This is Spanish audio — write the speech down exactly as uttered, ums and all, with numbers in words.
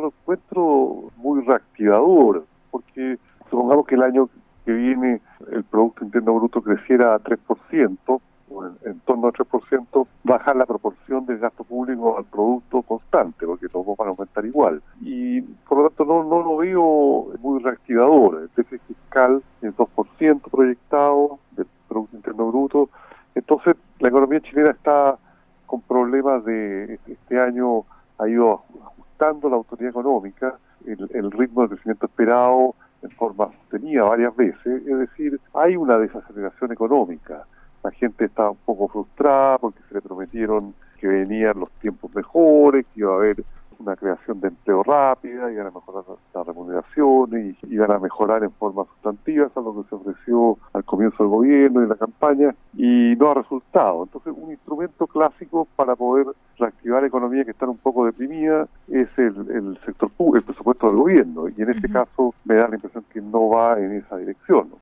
lo encuentro muy reactivador, porque supongamos que el año que viene el Producto Interno Bruto creciera a tres por ciento, o en, en torno a tres por ciento, bajar la proporción del gasto público al producto constante, porque los dos van a aumentar igual. Y por lo tanto no, no lo veo muy reactivador. El déficit fiscal es dos por ciento proyectado del Producto Interno Bruto. Entonces la economía chilena está con problemas de este año, ha ido ajustando la autoridad económica, el, el ritmo de crecimiento esperado en forma sostenida varias veces, es decir, hay una desaceleración económica. La gente está un poco frustrada porque se le prometieron que venían los tiempos mejores, que iba a haber una creación de empleo rápida, iban a mejorar las remuneraciones y iban a mejorar en forma sustantiva, eso es lo que se ofreció al comienzo del gobierno y la campaña, y no ha resultado. Entonces, un instrumento clásico para poder reactivar economía que están un poco deprimida es el, el sector público, el presupuesto del gobierno, y en este uh-huh. caso me da la impresión que no va en esa dirección.